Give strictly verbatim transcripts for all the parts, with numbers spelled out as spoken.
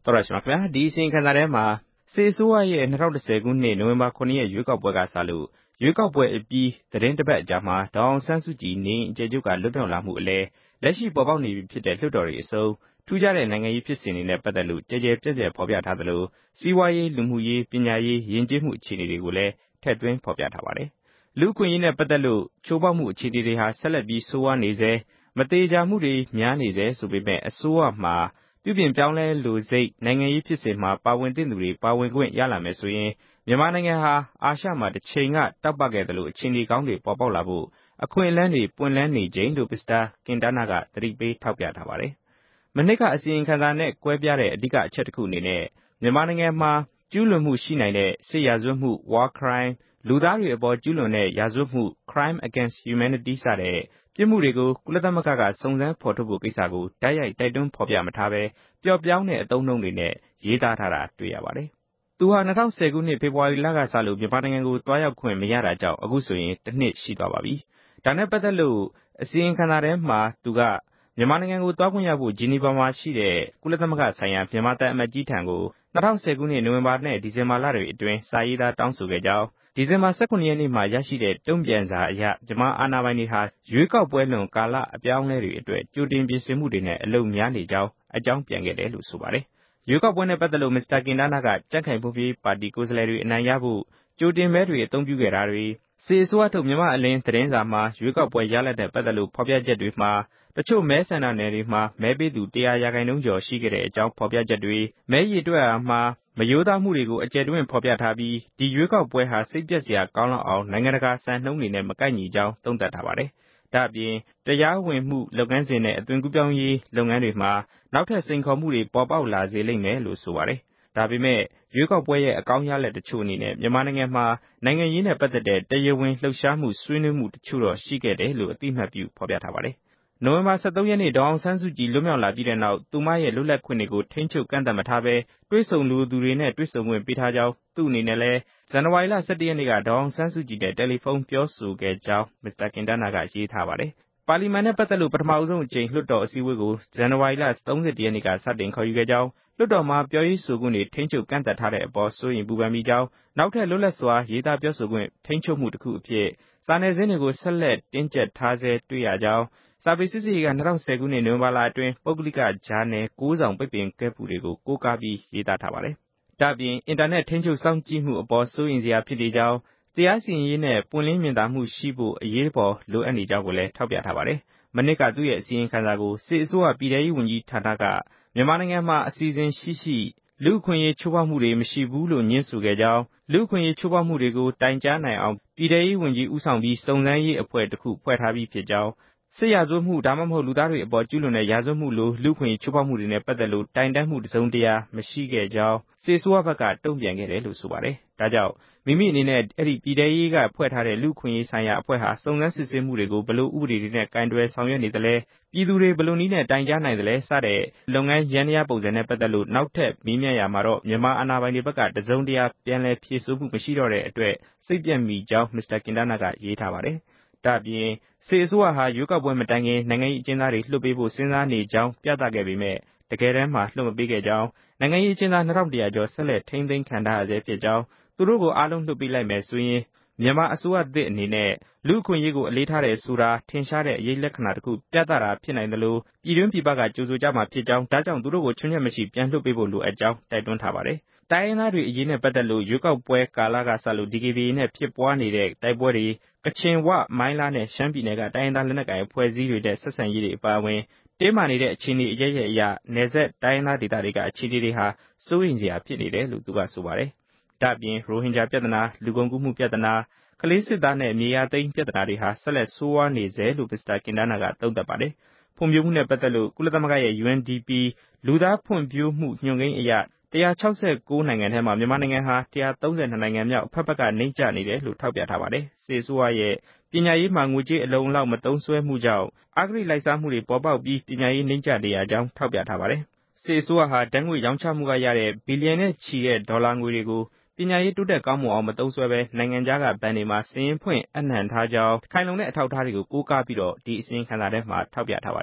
တော်ရရှိမှာခင်ဗျာဒီအစီအခံစားထဲမှာစေဆိုးရရဲ့၂၀၁၀ခုနှစ်နိုဝင်ဘာခုနှစ်ရက်ရွေးကောက်ပွဲကစလို့ရွေးကောက်ပွဲအပြီးသတင်းတစ်ပတ်အကြာမှာဒေါအောင်ဆန်းစုကြည်နေအကျယ်ချုပ်ကလွတ်မြောက်လာမှုအလဲလက်ရှိပေါ်ပေါက်နေပြီဖြစ်တဲ့လွှတ်တော်တွေအစုံထူးခြားတဲ့နိုင်ငံရေးဖြစ်စဉ်တွေနဲ့ပတ်သက်လို့ကြဲကြဲပြည့်ပြည့်ဖော်ပြထားသလိုစီးပွားရေးလူမှုရေးပညာရေးယဉ်ကျေးမှုအခြေအနေတွေကိုလည်းထည့်သွင်းဖော်ပြထားပါတယ်လူ့အခွင့်အရေးနဲ့ပတ်သက်လို့ချိုးဖောက်မှုအခြေအနေတွေဟာဆက်လက်ပြီးဆိုးဝါးနေစေမတေချာမှုတွေများနေစေဆိုပေမဲ့အစိုးရမှာပြုပြင်ပြောင်းလဲလိုစိတ်နိုင်ငံရေးဖြစ်စဉ်မှာပါဝင်သင့်သူတွေပါဝင်ခွင့်ရလာမယ်ဆိုရင်မြန်မာနိုင်ငံဟာအာရှမှာတစ်ချိန်ကတောက်ပခဲ့တယ်လို့အခြေအနေကောင်းတွေပေါ်ပေါက်လာဖို့အခွင့်အလမ်းတွေပွင့်လန်းနေခြင်းလို့မစ္စတာကင်တာနာကသတိပေးထောက်ပြထားပါတယ်။မနစ်ကအစီရင်ခံစာနဲ့ကွဲပြားတဲ့အဓိကအချက်တစ်ခုအနေနဲ့မြန်မာနိုင်ငံမှာကျူးလွန်မှုရှိနိုင်တဲ့စစ်ရာဇဝတ်မှု war crime လူသားတွေအပေါ်ကျူးလွန်တဲ့ရာဇဝတ်မှု crime against humanity စတဲ့ပြစ်မှုတွေကိုကုလသမဂ္ဂကစုံစမ်းဖော်ထုတ်ဖို့ကိစ္စကိုတိုက်ရိုက်တိုက်တွန်းဖော်ပြမထားပဲပျော့ပြောင်းတဲ့အသုံးအနှုန်းတွေနဲ့ရေးသားထားတာတွေ့ရပါတယ်။သူဟာ၂၀၁၀ခုနှစ်ဖေဖော်ဝါရီလကစလို့မြန်မာနိုင်ငံကိုတွားရောက်ခွင့်မရတာကြောင့်အခုဆိုရင်တစ်နှစ်ရှိသွားပါပြီ။ဒါနဲ့ပတ်သက်လို့အစီရင်ခံစာထဲမှာသူကမြန်မာနိုင်ငံကိုတွားခွင့်ရဖို့ဂျီနီဗာမှာရှိတဲ့ကုလသမဂ္ဂဆိုင်ရာမြန်မာတပ်အမတ်ကြီးထံကို၂၀၁၀ခုနှစ်နိုဝင်ဘာနဲ့ဒီဇင်ဘာလတွေအတွင်းစာရေးသားတောင်းဆိုခဲ့ကြောင်းဒီဇင်ဘာ၁၇ရက်နေ့မှာရရှိတဲ့တုံ့ပြန်စာအရမြန်မာအာဏာပိုင်တွေဟာရွေးကောက်ပွဲလွန်ကာလအပြောင်းအလဲတွေအတွက်ကြိုတင်ပြင်ဆင်မှုတွေနဲ့အလုံများနေကြောင်းအကြောင်းပြန်ခဲ့တယ်လို့ဆိုပါတယ်။ရွေးကောက်ပွဲနဲ့ပတ်သက်လို့မစ္စတာကင်တာနာကကြံ့ခိုင်ဖွံ့ဖြိုးရေးပါတီကိုယ်စားလှယ်တွေအနိုင်ရဖို့ကြိုတင်မဲတွေအသုံးပြုခဲ့တာတွေစစ်အစိုးရထုတ်မြန်မာအလင်းသတင်းစာမှာရွေးကောက်ပွဲရလဒ်တဲ့ပတ်သက်လို့ဖော်ပြချက်တွေမှာတချို့မဲဆန္ဒနယ်တွေမှာမဲပေးသူတရာရာခိုင်နှုန်းကျော်ရှိခဲ့တဲ့အကြောင်းဖော်ပြချက်တွေမဲရည်တွက်အားမှာမယိုးသားမှုတွေကိုအကျယ်တွင်ဖော်ပြထားပြီးဒီရွေးကောက်ပွဲဟာစိတ်ပြက်စရာကောင်းလောက်အောင်နိုင်ငံတကာစံနှုန်းတွေနဲ့မကိုက်ညီကြောင်းသုံးသပ်ထားပါတယ်။ဒါ့အပြင်တရားဝင်မှုလုပ်ငန်းစဉ်နဲ့အသွင်ကူးပြောင်းရေးလုပ်ငန်းတွေမှာနောက်ထပ်စိန်ခေါ်မှုတွေပေါ်ပေါက်လာစေလိမ့်မယ်လို့ဆိုပါတယ်။ဒါပေမဲ့ရွေးကောက်ပွဲရဲ့အကောင်းရလဒ်တချို့အနေနဲ့မြန်မာနိုင်ငံမှာနိုင်ငံရေးနဲ့ပတ်သက်တဲ့တရားဝင်လှုပ်ရှားမှုဆွေးနွေးမှုတချို့တော့ရှိခဲ့တယ်လို့အတိအမှတ်ပြုဖော်ပြထားပါတယ်။နိုဝင်ဘာ၁၃ရက်နေ့ဒေါအောင်ဆန်းစုကြည်လွတ်မြောက်လာပြီးတဲ့နောက်သူမရဲ့လွတ်လပ်ခွင့်တွေကိုထိန်းချုပ်ကန့်သတ်မထားဘဲတွဲဆုံလူသူတွေနဲ့တွဲဆုံခွင့်ပေးထားကြောင်းသူ့အနေနဲ့လည်းဇန်နဝါရီလ၁၁ရက်နေ့ကဒေါအောင်ဆန်းစုကြည်နဲ့တယ်လီဖုန်းပြောဆိုခဲ့ကြောင်းမစ္စတာကင်တာနာကရေးထားပါတယ်။ပါလီမန်နဲ့ပတ်သက်လို့ပထမအဆုံးအကြိမ်လွှတ်တော်အစည်းအဝေးကိုဇန်နဝါရီလ၃၁ရက်နေ့ကစတင်ခေါ်ယူခဲ့ကြောင်းလွှတ်တော်မှာပြောရေးဆိုခွင့်တွေထိန်းချုပ်ကန့်သတ်ထားတဲ့အပေါ်စိုးရိမ်ပူပန်မိကြောင်းနောက်ထပ်လွတ်လပ်စွာရေးသားပြောဆိုခွင့်ထိန်းချုပ်မှုတစ်ခုအဖြစ်စာနယ်ဇင်းတွေကိုဆက်လက်တင်းကျပ်ထားဆဲတွေ့ရကြောင်းစာပေစစ်စစ်က၂၀၁၀ခုနှစ်နိုဝင်ဘာလအတွင်းပုဂ္ဂလိကဂျာနယ်၉စောင်ပိတ်ပင်ခဲ့မှုတွေကိုကိုးကားပြီးရေးသားထားပါတယ်။ဒါ့အပြင်အင်တာနက်ထိန်းချုပ်စောင့်ကြည့်မှုအပေါ်စိုးရိမ်စရာဖြစ်နေကြောင်းတရားစီရင်ရေးနဲ့ပွင့်လင်းမြင်သာမှုရှိဖို့အရေးပေါ်လိုအပ်နေကြောင်းကိုလည်းထောက်ပြထားပါတယ်။မနစ်ကသူ့ရဲ့အစီရင်ခံစာကိုစစ်အစိုးရပြည်ထရေးဝန်ကြီးဌာနကမြန်မာနိုင်ငံမှာအစီအစဉ်ရှိရှိလူ့အခွင့်အရေးချိုးဖောက်မှုတွေမရှိဘူးလို့ညွှန်းဆိုခဲ့ကြောင်းလူ့အခွင့်အရေးချိုးဖောက်မှုတွေကိုတိုင်ကြားနိုင်အောင်ပြည်ထရေးဝန်ကြီးဦးဆောင်ပြီးစုံစမ်းရေးအဖွဲ့တစ်ခုဖွဲ့ထားပြီးဖြစ်ကြောင်းစစ်ရာဇဝတ်မှုဒါမှမဟုတ်လူသားတွေအပေါ်ကျူးလွန်တဲ့ရာဇဝတ်မှုလိုလူ့အခွင့်အရေးချိုးဖောက်မှုတွေနဲ့ပတ်သက်လို့တိုင်တန်းမှုတစ်စုံတရာမရှိခဲ့ကြောင်းစစ်အစိုးရဘက်ကတုံ့ပြန်ခဲ့တယ်လို့ဆိုပါတယ်။ဒါကြောင့်မိမိအနေနဲ့အဲ့ဒီပြည်ထရေးကဖွဲ့ထားတဲ့လူ့အခွင့်အရေးဆိုင်ရာအဖွဲ့ဟာစုံစမ်းစစ်ဆေးမှုတွေကိုဘယ်လိုဥပဒေတွေနဲ့ကင်တွယ်ဆောင်ရွက်နေသလဲပြည်သူတွေဘယ်လိုနည်းနဲ့တိုင်ကြားနိုင်သလဲစတဲ့လုပ်ငန်းရန်တရားပုံစံနဲ့ပတ်သက်လို့နောက်ထပ်မေးမြန်းရမှာတော့မြန်မာအာဏာပိုင်တွေဘက်ကတစုံတရာပြန်လည်ဖြေဆိုမှုမရှိတော့တဲ့အတွက်စိတ်ပြတ်မိကြောင်းမစ္စတာကင်တာနာကရေးထားပါတယ်။ဒါ့အပြင်စစ်အစိုးရဟာရွေးကောက်ပွဲမတိုင်ခင်နိုင်ငံရေးအကျဉ်းသားတွေလွှတ်ပေးဖို့စဉ်းစားနေကြောင်းပြသခဲ့ပေမဲ့တကယ်တမ်းမှာလွှတ်မပေးခဲ့ကြောင်းနိုင်ငံရေးအကျဉ်းသား၂၁၀၀ကျော်ဆက်လက်ထိန်းသိမ်းခံထားရဆဲဖြစ်ကြောင်းသူတို့ကိုအားလုံးလွှတ်ပေးလိုက်မယ်ဆိုရင်မြန်မာအစိုးရသစ်အနေနဲ့လူ့အခွင့်အရေးကိုအလေးထားတဲ့ဆိုတာထင်ရှားတဲ့အရေးလက္ခဏာတစ်ခုပြသတာဖြစ်နိုင်တယ်လို့ပြည်တွင်းပြည်ပကကြိုဆိုကြမှာဖြစ်ကြောင်းဒါကြောင့်သူတို့ကိုချွင်းချက်မရှိပြန်လွှတ်ပေးဖို့လိုအပ်ကြောင်းတိုက်တွန်းထားပါတယ်။တိုင်းရင်းသားတွေအရေးနဲ့ပတ်သက်လို့ရွေးကောက်ပွဲကာလကစလို့ ဒီ ကေ ဘီ အေ နဲ့ဖြစ်ပွားနေတဲ့တိုက်ပွဲတွေကချင်ဝမိုင်းလားနဲ့ရှမ်းပြည်နယ်ကတိုင်းရင်းသားလက်နက်ကိုင်အဖွဲ့အစည်းတွေတဲ့ဆက်ဆံရေးတွေအပါအဝင်တင်းမာနေတဲ့အခြေအနေအရရက်အရနယ်စပ်တိုင်းရင်းသားဒေသတွေကအခြေအနေတွေဟာစိုးရိမ်စရာဖြစ်နေတယ်လို့သူကဆိုပါတယ်။ဒါ့အပြင်ရိုဟင်ဂျာပြဿနာလူကုန်ကူးမှုပြဿနာကလေးစစ်သားနဲ့မြေယာသိမ်းပြဿနာတွေဟာဆက်လက်ဆိုးဝါးနေစေလို့မစ္စတာကင်တာနာကသုံးသပ်ပါတယ်။ဖွံ့ဖြိုးမှုနဲ့ပတ်သက်လို့ကုလသမဂ္ဂရဲ့ ယူ အန် ဒီ ပီ လူသားဖွံ့ဖြိုးမှုညွှန်ကိန်းအရ၁၆၉နိုင်ငံထဲမှာမြန်မာနိုင်ငံဟာ၁၃၂နိုင်ငံမြောက်အဖက်ဖက်ကနှိမ့်ကျနေတယ်လို့ထောက်ပြထားပါတယ်။စစ်အစိုးရရဲ့ပညာရေးမှာငွေကြေးအလုံအလောက်မသုံးစွဲမှုကြောင့်အဂတိလိုက်စားမှုတွေပေါ်ပေါက်ပြီးပညာရေးနှိမ့်ကျနေရကြောင်းထောက်ပြထားပါတယ်။စစ်အစိုးရဟာဓာတ်ငွေ့ရောင်းချမှုကရတဲ့ဘီလီယံနဲ့ချီတဲ့ဒေါ်လာငွေတွေကိုပညာရေးတိုးတက်ကောင်းမွန်အောင်မသုံးစွဲဘဲနိုင်ငံခြားကဘဏ်တွေမှာစာရင်းဖွင့်အပ်နှံထားကြောင်းခိုင်လုံတဲ့အထောက်အထားတွေကိုကိုးကားပြီးတော့ဒီအစီရင်ခံစာထဲမှာထောက်ပြထားပါတယ်။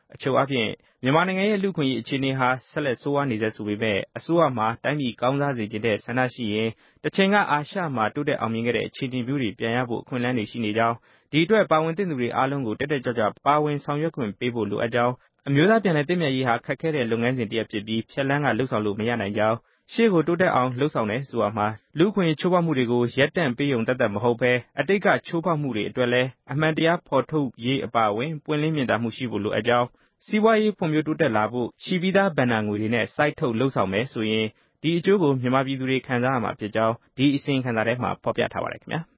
အချို့အပြင်မြန်မာနိုင်ငံရဲ့လူ့ခွင့်ရေးအခြေအနေဟာဆက်လက်ဆိုးဝါးနေစေဆိုပေမဲ့အစိုးရမှာတိုင်းပြည်ကောင်းစားစေခြင်းတဲ့ဆန္ဒရှိရင်တစ်ချိန်ကအာရှမှာတိုးတက်အောင်မြင်ခဲ့တဲ့အခြေအနေမျိုးတွေပြန်ရဖို့အခွင့်အလမ်းတွေရှိနေကြောင်းဒီအတွက်ပါဝင်သင့်သူတွေအားလုံးကိုတက်တက်ကြွကြွပါဝင်ဆောင်ရွက်ခွင့်ပေးဖို့လိုအပ်ကြောင်းအမျိုးသားပြန်လည်သင့်မြတ်ရေးဟာခက်ခဲတဲ့လုပ်ငန်းစဉ်တစ်ရပ်ဖြစ်ပြီးဖြတ်လန်းကလှုပ်ဆောင်လို့မရနိုင်ကြောင်းရှေ့ကိုတိုးတက်အောင်လှုပ်ဆောင်တယ်ဆိုတာမှာလူ့အခွင့်အရေးချိုးဖောက်မှုတွေကိုရပ်တန့်ပေးုံသက်သက်မဟုတ်ဘဲအတိတ်ကချိုးဖောက်မှုတွေအတွက်လည်းအမှန်တရားဖော်ထုတ်ရေးအပါအဝင်ပွင့်လင်းမြင်သာမှုရှိဖို့လိုအပ်ကြောင်းစီးပွားရေးဖွံ့ဖြိုးတိုးတက်လာဖို့ရှိပြီးသားဘဏ္ဍာငွေတွေနဲ့စိုက်ထုတ်လှုပ်ဆောင်မယ်ဆိုရင်ဒီအကျိုးကိုမြန်မာပြည်သူတွေခံစားရမှာဖြစ်ကြောင်းဒီအစီရင်ခံစာထဲမှာဖော်ပြထားပါတယ်ခင်ဗျာ